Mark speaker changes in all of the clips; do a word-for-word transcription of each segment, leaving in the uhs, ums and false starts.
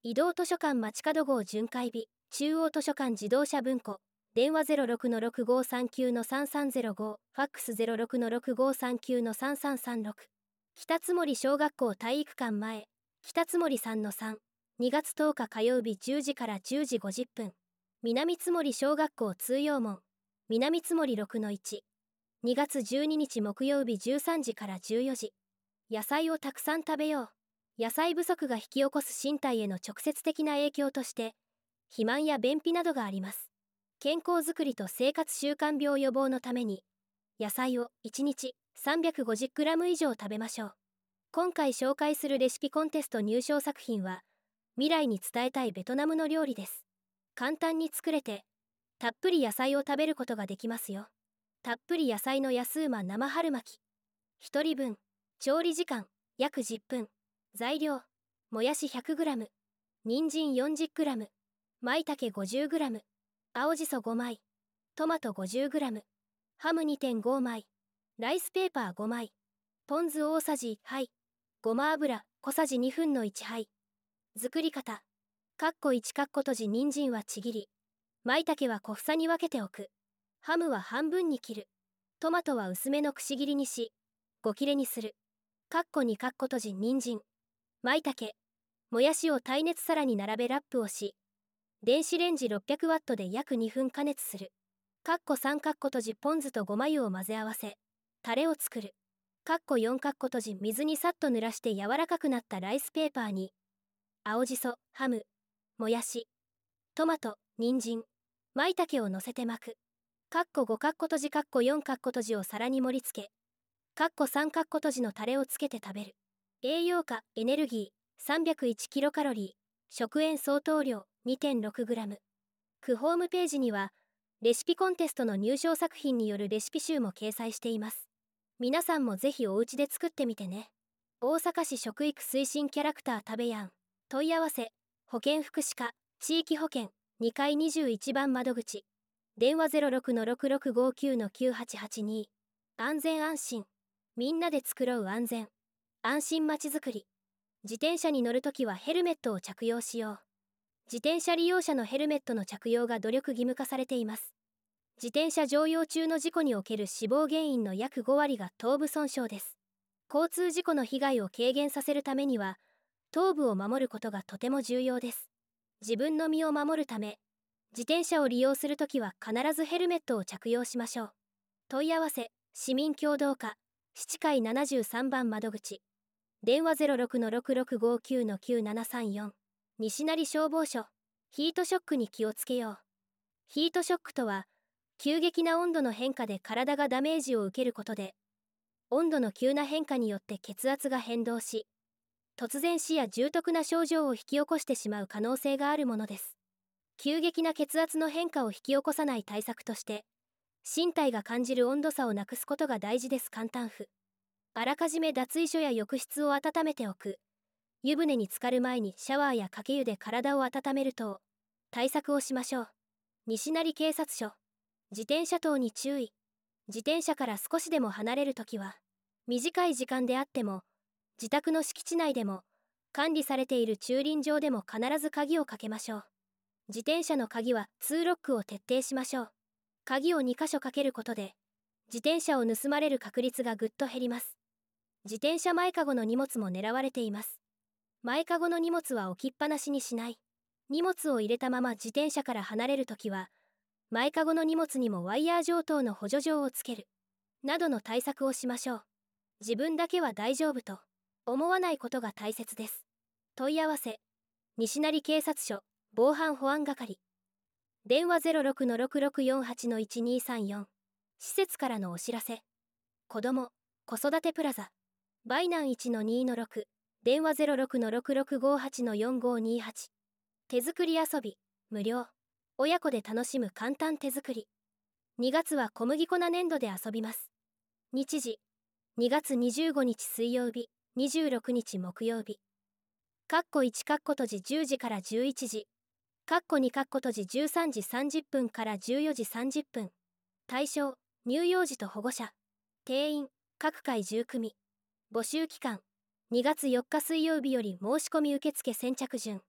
Speaker 1: 移動図書館街角号巡回日、中央図書館自動車文庫、電話 ゼロろくのろくごさんきゅうのさんさんゼロご、ファックス ゼロろくのろくごさんきゅうのさんさんさんろく。北津森小学校体育館前、北津森 さんのさん、にがつとおか火曜日じゅうじからじゅうじごじゅっぷん。南津森小学校通用門、南津森 ろくのいち、にがつじゅうににち木曜日じゅうさんじからじゅうよじ。野菜をたくさん食べよう。野菜不足が引き起こす身体への直接的な影響として、肥満や便秘などがあります。健康づくりと生活習慣病予防のために、野菜をいちにち さんびゃくごじゅっグラム 以上食べましょう。今回紹介するレシピコンテスト入賞作品は、未来に伝えたいベトナムの料理です。簡単に作れて、たっぷり野菜を食べることができますよ。たっぷり野菜の安うま生春巻き。ひとりぶん。調理時間、約じゅっぷん。材料、もやし ひゃくグラム、人参 よんじゅっグラム、舞茸 ごじゅうグラム、青じそごまい、トマト ごじゅうグラム、ハム にてんごまい、ライスペーパーごまい、ポン酢大さじいちはい、ごま油小さじにふんのいちはい。作り方、かっこいちかっこ閉じ人参はちぎり、舞茸は小房に分けておく。ハムは半分に切る。トマトは薄めのくし切りにし、ご切れにする。かっこにかっこ閉じ人参、舞茸、もやしを耐熱皿に並べラップをし、電子レンジろっぴゃくワットで約にふん加熱する。かっこさんかっこ閉じポン酢とごま油を混ぜ合わせ、タレを作る。かっこよんかっこ閉じ水にさっと濡らして柔らかくなったライスペーパーに、青じそ、ハム、もやし、トマト、人参、舞茸を乗せて巻く。かっこごかっこ閉じかっこよんかっこ閉じを皿に盛り付け、かっこさんかっこ閉じのタレをつけて食べる。栄養価、エネルギー、さんびゃくいちキロカロリー、食塩相当量、にてんろくグラム。区ホームページには、レシピコンテストの入賞作品によるレシピ集も掲載しています。皆さんもぜひお家で作ってみてね。大阪市食育推進キャラクター食べやん。問い合わせ、保健福祉課、地域保健、にかいにじゅういちばん窓口。電話 ゼロろくのろくろくごきゅうのきゅうはちはちに。安全安心。みんなで作ろう安全。安心まちづくり。自転車に乗るときはヘルメットを着用しよう。自転車利用者のヘルメットの着用が努力義務化されています。自転車乗用中の事故における死亡原因の約ごわりが頭部損傷です。交通事故の被害を軽減させるためには、頭部を守ることがとても重要です。自分の身を守るため、自転車を利用するときは必ずヘルメットを着用しましょう。問い合わせ、市民協働課、七階ななじゅうさんばん窓口。電話 ゼロろくのろくろくごきゅうのきゅうななさんよん。西成消防署。ヒートショックに気をつけよう。ヒートショックとは、急激な温度の変化で体がダメージを受けることで、温度の急な変化によって血圧が変動し、突然死や重篤な症状を引き起こしてしまう可能性があるものです。急激な血圧の変化を引き起こさない対策として、身体が感じる温度差をなくすことが大事です。簡単譜。あらかじめ脱衣所や浴室を温めておく。湯船に浸かる前にシャワーやかけ湯で体を温める等、対策をしましょう。西成警察署。自転車等に注意。自転車から少しでも離れるときは、短い時間であっても、自宅の敷地内でも、管理されている駐輪場でも必ず鍵をかけましょう。自転車の鍵はツーロックを徹底しましょう。鍵をにかしょかけることで、自転車を盗まれる確率がぐっと減ります。自転車前かごの荷物も狙われています。前かごの荷物は置きっぱなしにしない。荷物を入れたまま自転車から離れるときは、前かごの荷物にもワイヤー状等の補助錠をつける。などの対策をしましょう。自分だけは大丈夫と思わないことが大切です。問い合わせ、西成警察署、防犯保安係。電話 ゼロろくのろくろくよんはちのいちにさんよん。施設からのお知らせ。子ども、子育てプラザ。バイナン いちのにのろく。電話 ゼロろくのろくろくごはちのよんごにはち。手作り遊び、無料。親子で楽しむ簡単手作り。にがつは小麦粉な粘土で遊びます。日時、にがつにじゅうごにち水曜日、にじゅうろくにち木曜日。かっこいちかっこ閉じじゅうじからじゅういちじ。かっこにかっこ閉じじゅうさんじさんじゅっぷんからじゅうよじさんじゅっぷん。対象、乳幼児と保護者。定員、各回じゅうくみ。募集期間、にがつよっか水曜日より申し込み受付先着順。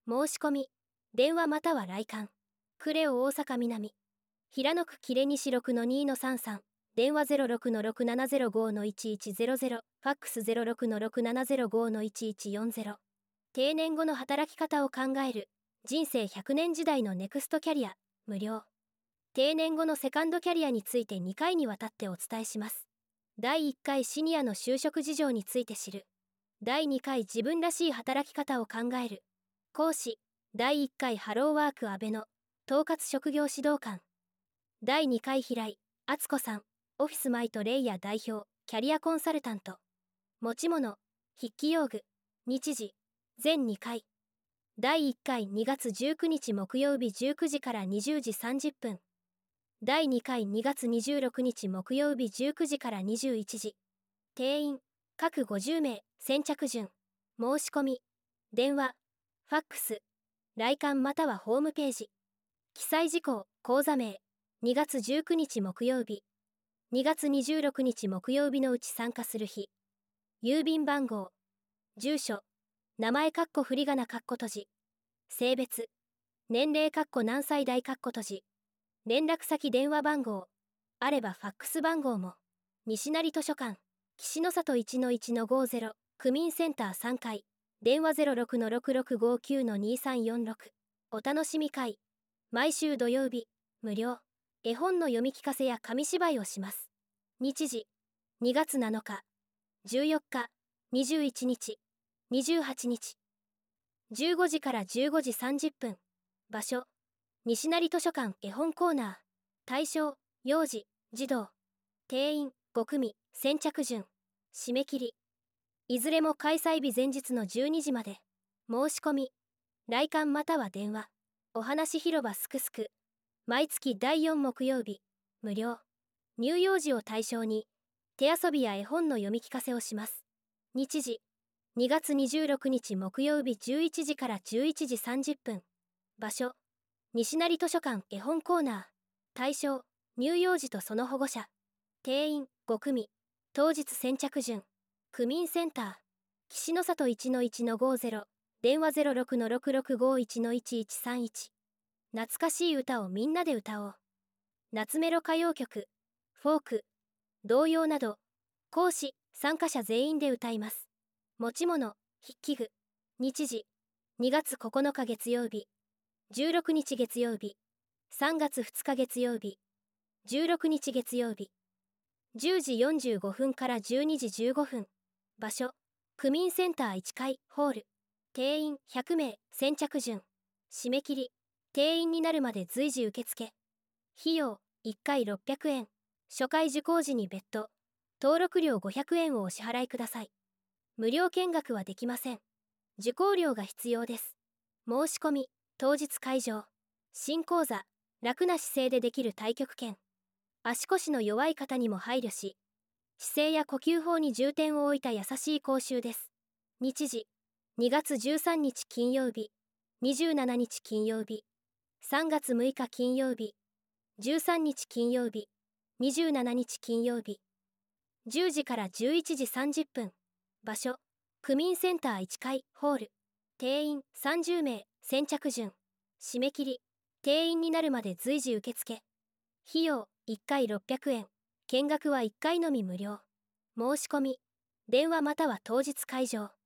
Speaker 1: 申し込み、電話または来館。クレオ大阪南。平野区キレ西 ろくのにのさんさん。電話 ゼロろくのろくななゼロごのいちいちゼロゼロ。ファックス ゼロろくのろくななゼロごのいちいちよんゼロ。定年後の働き方を考える。人生ひゃくねん時代のネクストキャリア。無料。定年後のセカンドキャリアについてにかいにわたってお伝えします。だいいっかいシニアの就職事情について知る。だいにかい自分らしい働き方を考える。講師、だいいっかいハローワーク阿部の統括職業指導官。だいにかい平井敦子さん、オフィスマイトレイヤー代表、キャリアコンサルタント。持ち物、筆記用具、日時、全にかい。だいいっかいにがつじゅうくにち木曜日じゅうくじからにじゅうじさんじゅっぷん。だいにかいにがつにじゅうろくにち木曜日じゅうくじからにじゅういちじ。定員、各ごじゅうめい、先着順。申し込み、電話、ファックス、来館またはホームページ。記載事項、講座名、にがつじゅうくにち木曜日、にがつにじゅうろくにち木曜日のうち参加する日。郵便番号、住所、名前かっこ振り仮名かっこ閉じ。性別、年齢かっこ何歳代かっこ閉じ。連絡先電話番号、あればファックス番号も。西成図書館、岸の里 いちのいちのごゼロ、区民センターさんかい、電話 ゼロろくのろくろくごきゅうのにさんよんろく。お楽しみ会。毎週土曜日、無料。絵本の読み聞かせや紙芝居をします。日時、にがつなのか、じゅうよっか、にじゅういちにち、にじゅうはちにち。じゅうごじからじゅうごじさんじゅっぷん。場所、西成図書館絵本コーナー。対象、幼児、児童。定員、ごくみ、先着順。締め切り。いずれも開催日前日のじゅうにじまで。申し込み、来館または電話。お話広場すくすく。毎月だいよん木曜日、無料。乳幼児を対象に、手遊びや絵本の読み聞かせをします。日時、にがつにじゅうろくにち木曜日じゅういちじからじゅういちじさんじゅっぷん。場所、西成図書館絵本コーナー。対象、乳幼児とその保護者。定員、ごくみ。当日先着順。区民センター。岸の里 いちのいちのごゼロ。電話 ゼロろくのろくろくごいちのいちいちさんいち。懐かしい歌をみんなで歌おう。夏メロ歌謡曲、フォーク、童謡など、講師、参加者全員で歌います。持ち物、筆記具。日時、にがつここのか月曜日、じゅうろくにち月曜日、さんがつふつか月曜日、じゅうろくにち月曜日。じゅうじよんじゅうごふんからじゅうにじじゅうごふん。場所、区民センターいっかい、ホール。定員ひゃくめい、先着順。締め切り、定員になるまで随時受付。費用、いっかいろっぴゃくえん。初回受講時に別途、登録料ごひゃくえんをお支払いください。無料見学はできません。受講料が必要です。申し込み、当日会場。新講座、楽な姿勢でできる太極拳。足腰の弱い方にも配慮し、姿勢や呼吸法に重点を置いた優しい講習です。日時、にがつじゅうさんにち金曜日、にじゅうしちにち金曜日、さんがつむいか金曜日、じゅうさんにち金曜日、にじゅうしちにち金曜日。じゅうじからじゅういちじさんじゅっぷん。場所、区民センターいっかい、ホール。定員さんじゅうめい、先着順。締め切り、定員になるまで随時受付。費用、いっかいろっぴゃくえん。見学はいっかいのみ無料。申し込み、電話または当日会場。